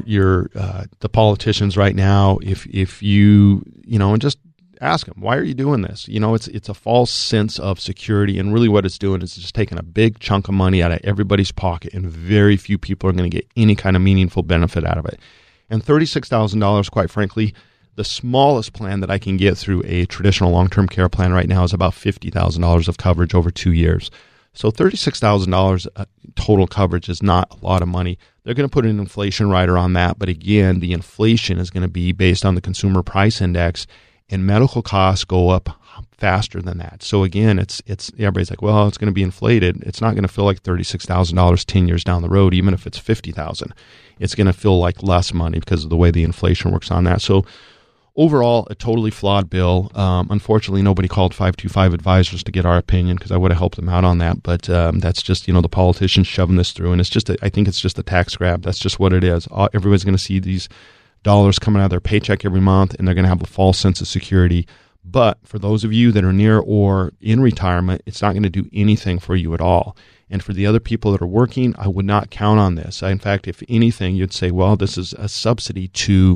the politicians right now if you and just ask them, why are you doing this? It's a false sense of security, and really what it's doing is just taking a big chunk of money out of everybody's pocket, and very few people are going to get any kind of meaningful benefit out of it. And $36,000, quite frankly, the smallest plan that I can get through a traditional long-term care plan right now is about $50,000 of coverage over 2 years. So $36,000 total coverage is not a lot of money. They're going to put an inflation rider on that, but again, the inflation is going to be based on the consumer price index, and medical costs go up faster than that. So again, it's everybody's like, well, it's going to be inflated. It's not going to feel like $36,000 10 years down the road, even if it's $50,000. It's going to feel like less money because of the way the inflation works on that. So overall, a totally flawed bill. Unfortunately, nobody called 525 Advisors to get our opinion because I would have helped them out on that. But that's just, the politicians shoving this through. And it's just, I think it's just a tax grab. That's just what it is. Everybody's going to see these dollars coming out of their paycheck every month, and they're going to have a false sense of security. But for those of you that are near or in retirement, it's not going to do anything for you at all. And for the other people that are working, I would not count on this. In fact, if anything, you'd say, well, this is a subsidy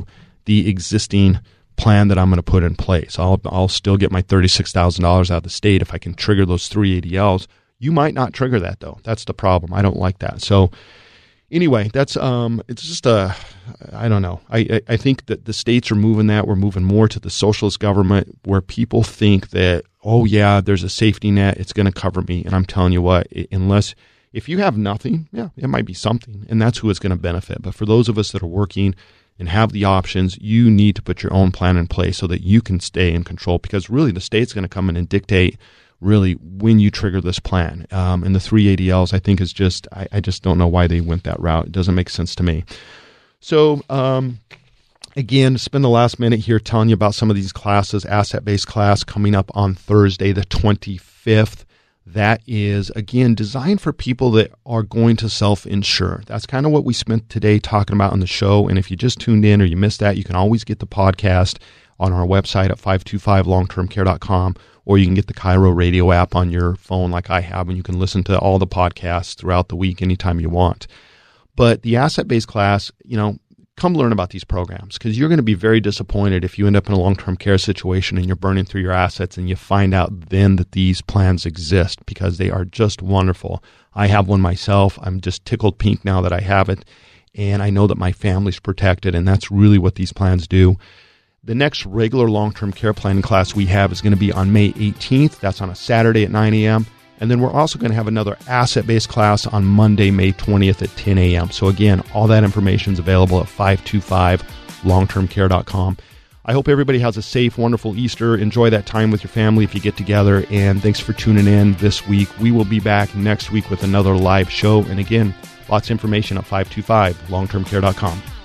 to the plan that I'm going to put in place. I'll still get my $36,000 out of the state if I can trigger those 3 ADLs. You might not trigger that, though. That's the problem. I don't like that. So anyway, that's it's just I don't know. I think that the states are moving that. We're moving more to the socialist government where people think that, oh yeah, there's a safety net, it's going to cover me. And I'm telling you what, if you have nothing, yeah, it might be something, and that's who it's going to benefit. But for those of us that are working and have the options, you need to put your own plan in place so that you can stay in control, because really the state's going to come in and dictate really when you trigger this plan. And the 3 ADLs, I think, is just, I just don't know why they went that route. It doesn't make sense to me. So, again, spend the last minute here telling you about some of these classes. Asset-based class coming up on Thursday, the 25th. That is, again, designed for people that are going to self-insure. That's kind of what we spent today talking about on the show. And if you just tuned in or you missed that, you can always get the podcast on our website at 525longtermcare.com, or you can get the Cairo Radio app on your phone like I have, and you can listen to all the podcasts throughout the week anytime you want. But the asset-based class, come learn about these programs, because you're going to be very disappointed if you end up in a long-term care situation and you're burning through your assets and you find out then that these plans exist, because they are just wonderful. I have one myself. I'm just tickled pink now that I have it, and I know that my family's protected, and that's really what these plans do. The next regular long-term care planning class we have is going to be on May 18th. That's on a Saturday at 9 a.m., and then we're also going to have another asset-based class on Monday, May 20th at 10 a.m. So again, all that information is available at 525longtermcare.com. I hope everybody has a safe, wonderful Easter. Enjoy that time with your family if you get together. And thanks for tuning in this week. We will be back next week with another live show. And again, lots of information at 525longtermcare.com.